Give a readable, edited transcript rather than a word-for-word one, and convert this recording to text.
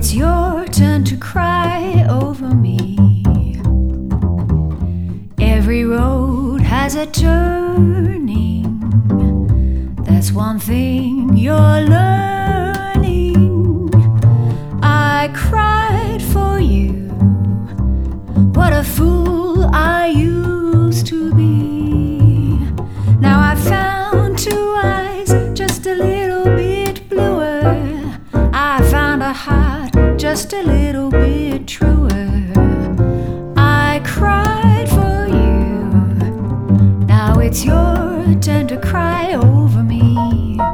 it's your turn to cry over me. Every road has a turning. That's one thing you're learning. I cried for you. What a fool I used to be. Now I found two eyes just a little bit bluer. I found a heart just a little bit truer. I cried for you. Now it's your turn to cry over me.